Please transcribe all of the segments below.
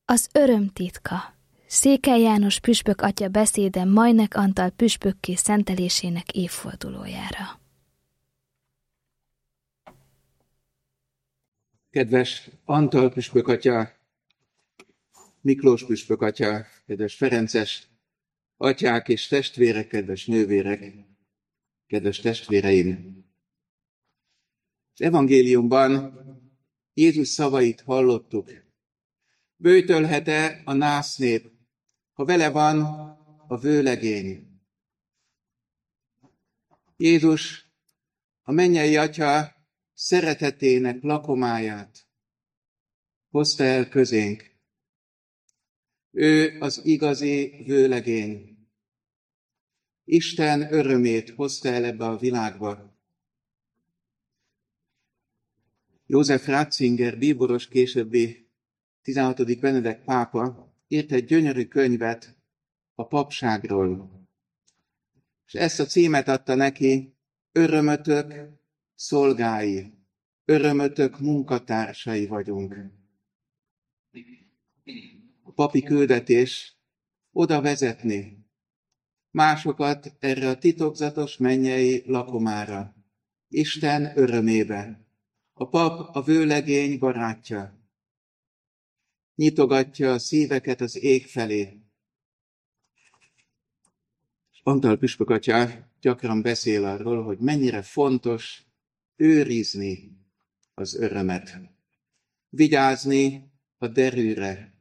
Az öröm titka. Székely János püspök atya beszéde Majnek Antal püspökké szentelésének évfordulójára. Kedves Antal püspök atya, Miklós püspök atya, kedves ferences atyák és testvérek, kedves nővérek, kedves testvéreim! Az evangéliumban Jézus szavait hallottuk. Böjtölhet-e a násznép, ha vele van a vőlegény? Jézus a mennyei Atya szeretetének lakomáját hozta el közénk. Ő az igazi vőlegény. Isten örömét hozta el ebbe a világba. József Ratzinger, bíboros, későbbi 16. Benedek pápa írt egy gyönyörű könyvet a papságról. És ezt a címet adta neki: Örömötök szolgái, örömötök munkatársai vagyunk. A papi küldetés oda vezetni másokat erre a titokzatos mennyei lakomára, Isten örömébe. A pap a vőlegény barátja. Nyitogatja a szíveket az ég felé. Antal püspök atya gyakran beszél arról, hogy mennyire fontos őrizni az örömet, vigyázni a derűre.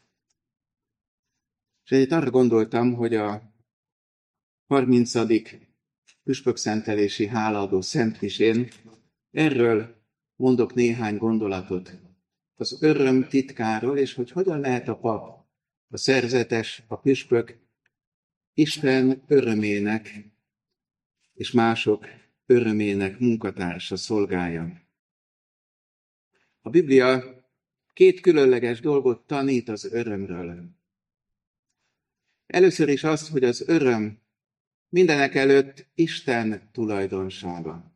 És itt arra gondoltam, hogy a 30. püspökszentelési hálaadó szentmisén erről mondok néhány gondolatot. Az öröm titkáról, és hogy hogyan lehet a pap, a szerzetes, a püspök Isten örömének és mások örömének munkatársa, szolgája. A Biblia két különleges dolgot tanít az örömről. Először is azt, hogy az öröm mindenek előtt Isten tulajdonsága.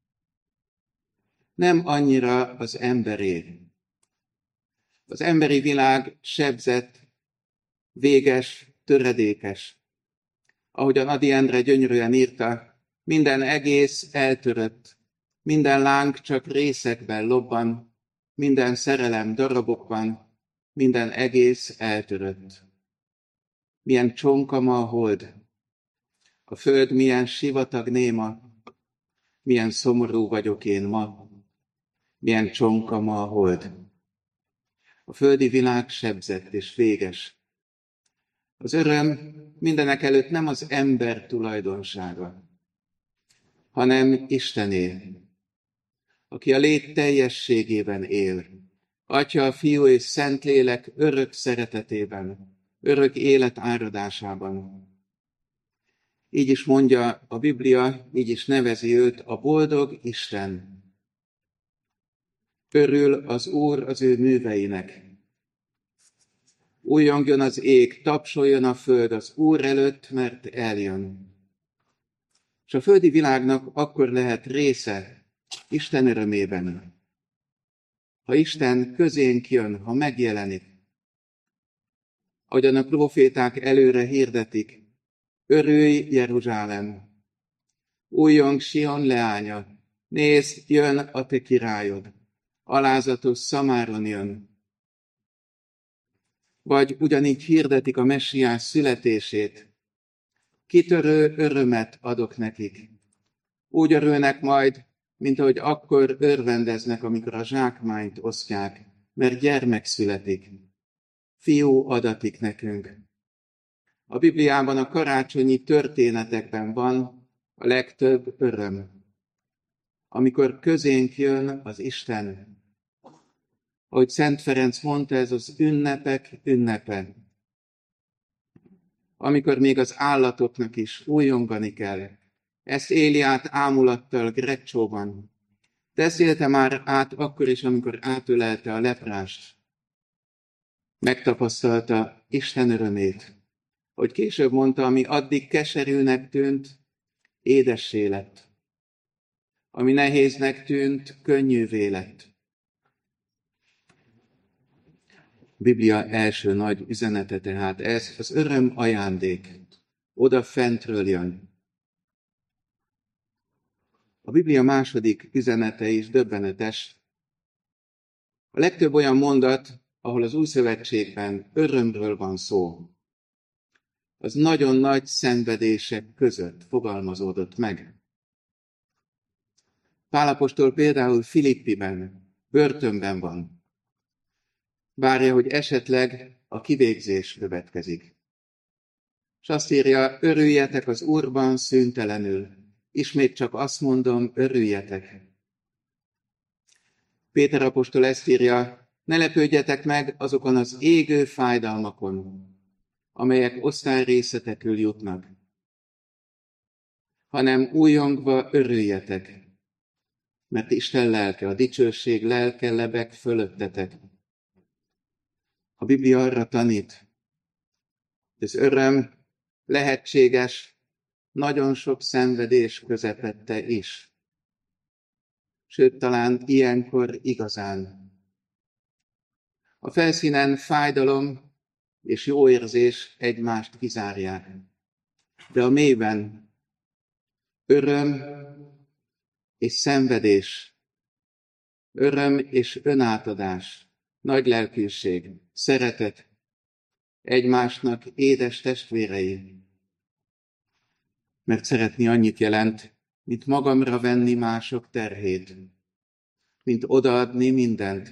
Nem annyira az emberé. Az emberi világ sebzett, véges, töredékes. Ahogyan Ady Endre gyönyörűen írta, minden egész eltörött, minden láng csak részekben lobban, minden szerelem darabokban, minden egész eltörött. Milyen csonka ma a hold, a föld milyen sivatag néma, milyen szomorú vagyok én ma, milyen csonka ma a hold. A földi világ sebzett és véges. Az öröm mindenek előtt nem az ember tulajdonsága, hanem Istené, aki a lét teljességében él. Atya, Fiú és Szentlélek örök szeretetében, örök élet áradásában. Így is mondja a Biblia, így is nevezi őt a boldog Isten. Örül az Úr az ő műveinek. Újjongjon az ég, tapsoljon a föld az Úr előtt, mert eljön. És a földi világnak akkor lehet része Isten örömében, ha Isten közénk jön, ha megjelenik. Ahogyan a proféták előre hirdetik, örülj Jeruzsálem, újjong Sion leánya, nézd, jön a te királyod, alázatos Szamáron jön. Vagy ugyanígy hirdetik a Messiás születését, kitörő örömet adok nekik. Úgy örülnek majd, mint ahogy akkor örvendeznek, amikor a zsákmányt osztják, mert gyermek születik. Fiú adatik nekünk. A Bibliában, a karácsonyi történetekben van a legtöbb öröm. Amikor közénk jön az Isten. Ahogy Szent Ferenc mondta, ez az ünnepek ünnepe. Amikor még az állatoknak is újongani kell. Ezt éli át ámulattal Greccsóban. Beszélte már át akkor is, amikor átölelte a leprást. Megtapasztalta Isten örömét. Hogy később mondta, ami addig keserűnek tűnt, édessé lett. Ami nehéznek tűnt, könnyűvé lett. Biblia első nagy üzenete tehát ez, az öröm ajándék. Oda fentről jön. A Biblia második üzenete is döbbenetes. A legtöbb olyan mondat, ahol az Új Szövetségben örömről van szó, az nagyon nagy szenvedések között fogalmazódott meg. Pál apostol például Filippiben, börtönben van. Várja, hogy esetleg a kivégzés következik. És azt írja, örüljetek az Úrban szüntelenül. Ismét csak azt mondom, örüljetek. Péter apostol ezt írja, ne lepődjetek meg azokon az égő fájdalmakon, amelyek osztályrészetekül jutnak, hanem újongva örüljetek, mert Isten lelke, a dicsőség lelke lebeg fölöttetek. A Biblia arra tanít, hogy az öröm lehetséges nagyon sok szenvedés közepette is. Sőt, talán ilyenkor igazán. A felszínen fájdalom és jó érzés egymást kizárják. De a mélyben öröm és szenvedés, öröm és önátadás, nagy lelkűség, szeretet, egymásnak édes testvérei. Mert szeretni annyit jelent, mint magamra venni mások terhét, mint odaadni mindent.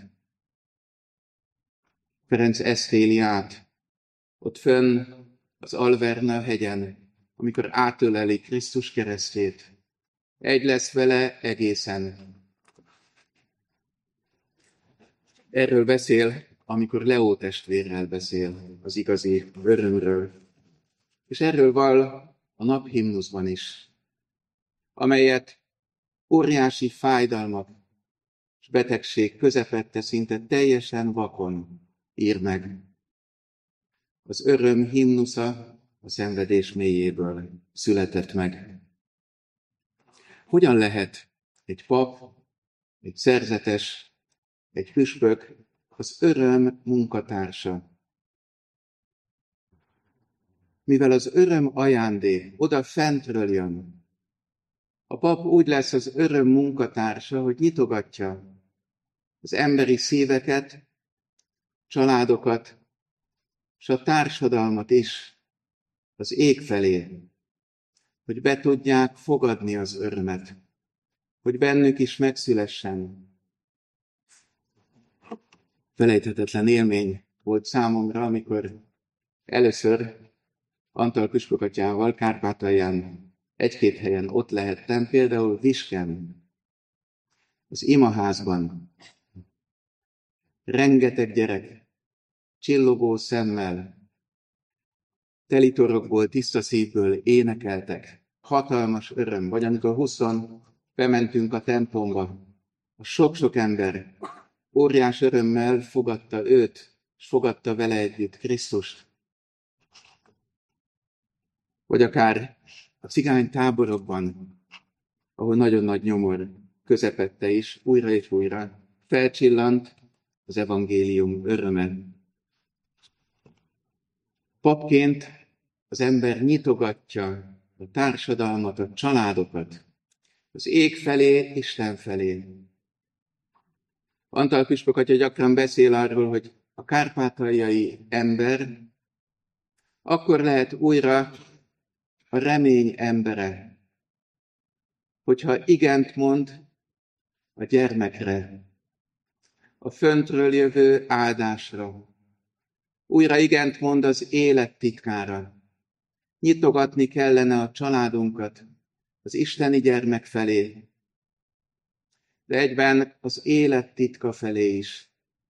Ferenc ezt éli át, ott fönn az Alverna hegyen, amikor átöleli Krisztus keresztjét. Egy lesz vele egészen. Erről beszél, amikor Leó testvérrel beszél az igazi örömről. És erről val a naphimnuszban is, amelyet óriási fájdalmak és betegség közepette szinte teljesen vakon ír meg. Az öröm himnusza a szenvedés mélyéből született meg. Hogyan lehet egy pap, egy szerzetes, egy püspök az öröm munkatársa? Mivel az öröm ajándék oda fentről jön, a pap úgy lesz az öröm munkatársa, hogy nyitogatja az emberi szíveket, családokat, és a társadalmat is az ég felé, hogy be tudják fogadni az örömet, hogy bennük is megszülessen. Felejthetetlen élmény volt számomra, amikor először Antal püspök atyával Kárpátalján egy-két helyen ott lehettem, például Visken, az imaházban. Rengeteg gyerek, csillogó szemmel, teli torokból, tiszta szívből énekeltek. Hatalmas öröm, vagy amikor 20 bementünk a templomba, a sok-sok ember óriás örömmel fogadta őt, és fogadta vele együtt Krisztust. Vagy akár a cigány táborokban, ahol nagyon nagy nyomor közepette is, újra és újra felcsillant az evangélium öröme. Papként az ember nyitogatja a társadalmat, a családokat, az ég felé, Isten felé. Antal püspök atya gyakran beszél arról, hogy a kárpátaljai ember akkor lehet újra a remény embere, hogyha igent mond a gyermekre, a föntről jövő áldásra. Újra igent mond az élet titkára. Nyitogatni kellene a családunkat az isteni gyermek felé, de egyben az élet titka felé is.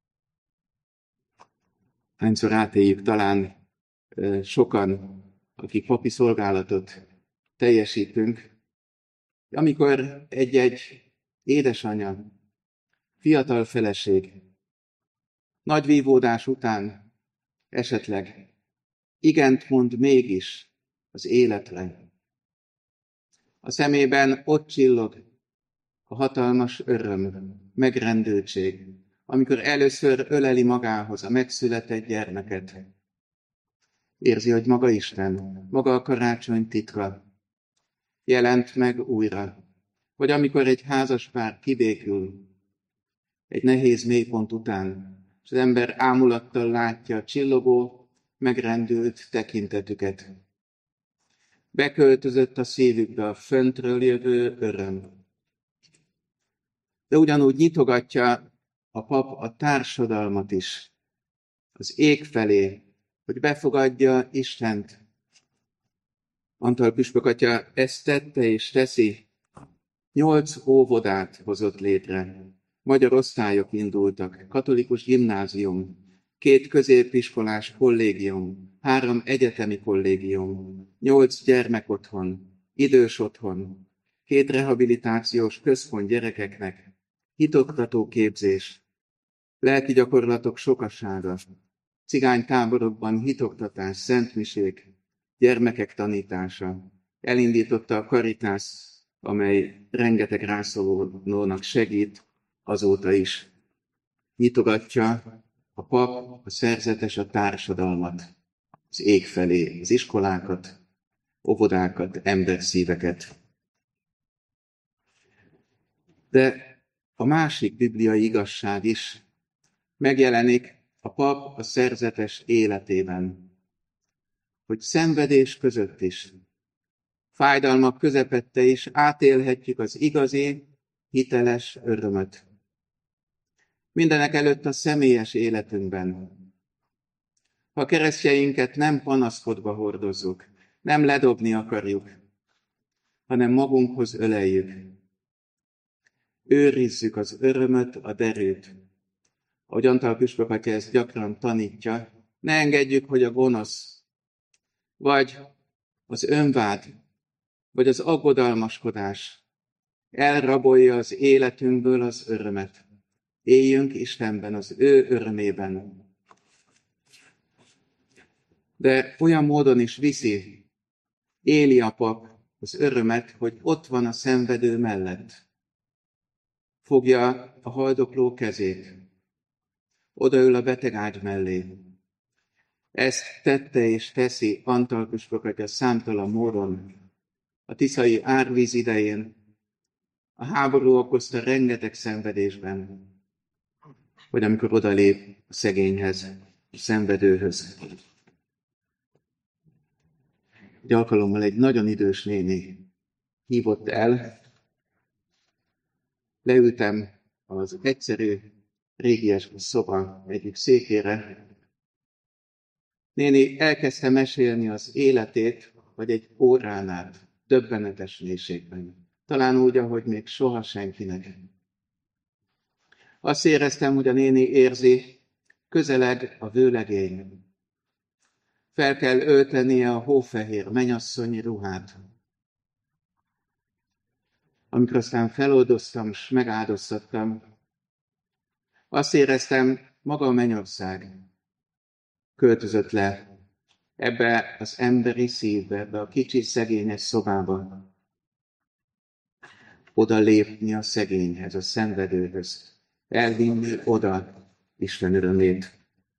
Hányszor átéljük talán sokan, akik papi szolgálatot teljesítünk, amikor egy-egy édesanya, fiatal feleség nagy vívódás után esetleg igent mond mégis az életre. A szemében ott csillog a hatalmas öröm, megrendültség, amikor először öleli magához a megszületett gyermeket. Érzi, hogy maga Isten, maga a karácsony titka jelent meg újra. Vagy amikor egy házaspár kibékül egy nehéz mélypont után, és az ember ámulattal látja a csillogó, megrendült tekintetüket. Beköltözött a szívükbe a föntről jövő öröm. De ugyanúgy nyitogatja a pap a társadalmat is, az ég felé, hogy befogadja Istent. Antal püspök atya ezt tette és teszi. 8 óvodát hozott létre. Magyar osztályok indultak, katolikus gimnázium, 2 középiskolás kollégium, 3 egyetemi kollégium, 8 gyermekotthon, idős otthon, 2 rehabilitációs központ gyerekeknek, hitoktató képzés, lelki gyakorlatok sokasága, cigánytáborokban hitoktatás, szentmisék, gyermekek tanítása. Elindította a Caritas, amely rengeteg rászorulónak segít azóta is. Nyitogatja a pap, a szerzetes, a társadalmat, az ég felé, az iskolákat, óvodákat, emberszíveket. De a másik bibliai igazság is megjelenik a pap a szerzetes életében, hogy szenvedés között is, fájdalmak közepette is átélhetjük az igazi, hiteles örömöt. Mindenek előtt a személyes életünkben. Ha a keresztjeinket nem panaszkodva hordozzuk, nem ledobni akarjuk, hanem magunkhoz öleljük. Őrizzük az örömöt, a derűt. Ahogy Antal püspök atya ezt gyakran tanítja, ne engedjük, hogy a gonosz, vagy az önvád, vagy az aggodalmaskodás elrabolja az életünkből az örömet. Éljünk Istenben, az ő örömében. De olyan módon is éli a pap az örömet, hogy ott van a szenvedő mellett. Fogja a haldokló kezét, odaül a betegágy mellé. Ezt tette és teszi Antal püspök atya számtalan módon. A tiszai árvíz idején, a háború okozta rengeteg szenvedésben, vagy amikor odalép a szegényhez, a szenvedőhöz. Egy alkalommal egy nagyon idős néni hívott el, leültem az egyszerű, régies szoba egyik székére. Néni elkezdte mesélni az életét, vagy egy órán át, döbbenetes mélységben. Talán úgy, ahogy még soha senkinek. Azt éreztem, hogy a néni érzi, közeleg a vőlegény. Fel kell öltenie a hófehér mennyasszonyi ruhát. Amikor aztán feloldoztam, s megáldoztattam, azt éreztem, maga a mennyország költözött le ebbe az emberi szívbe, ebbe a kicsi szegényes szobába. Oda lépni a szegényhez, a szenvedőhöz. Elvinni oda Isten örömét.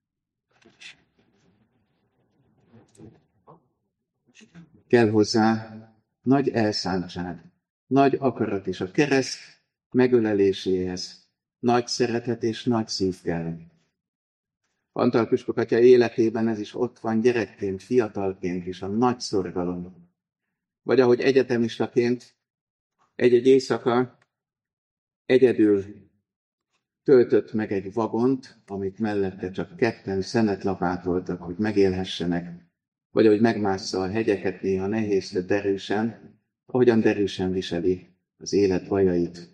Kell hozzá nagy elszántság, nagy akarat is a kereszt megöleléséhez. Nagy szeretet és nagy szív kell. Antal püspök atya életében ez is ott van gyerekként, fiatalként is, a nagy szorgalom. Vagy ahogy egyetemistaként egy-egy éjszaka egyedül töltött meg egy vagont, amit mellette csak ketten szenet lapátoltak, hogy megélhessenek, vagy ahogy megmássza a hegyeket néha nehéz, de derűsen, ahogyan derűsen viseli az élet bajait.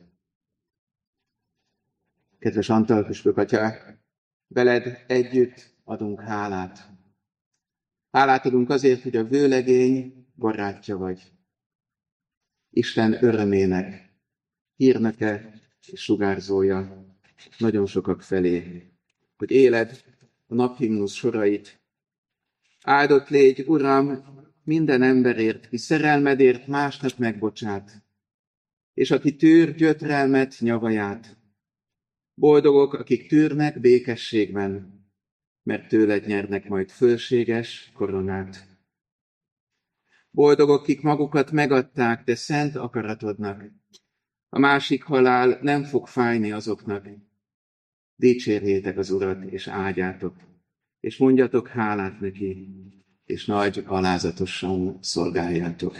Kedves Antal püspök atya, veled együtt adunk hálát. Hálát adunk azért, hogy a vőlegény barátja vagy. Isten örömének, hírnöke és sugárzója nagyon sokak felé, hogy éled a naphimnusz sorait. Áldott légy, Uram, minden emberért, ki szerelmedért másnak megbocsát, és aki tűr gyötrelmet, nyavaját. Boldogok, akik tűrnek békességben, mert tőled nyernek majd fölséges koronát. Boldogok, akik magukat megadták, de szent akaratodnak. A másik halál nem fog fájni azoknak. Dicsérjétek az Urat, és áldjátok, és mondjatok hálát neki, és nagy alázatosan szolgáljátok.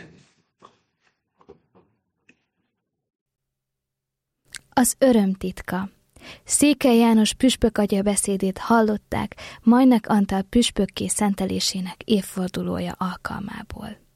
Az öröm titka. Székely János püspök atya beszédét hallották Majnek Antal püspökké szentelésének évfordulója alkalmából.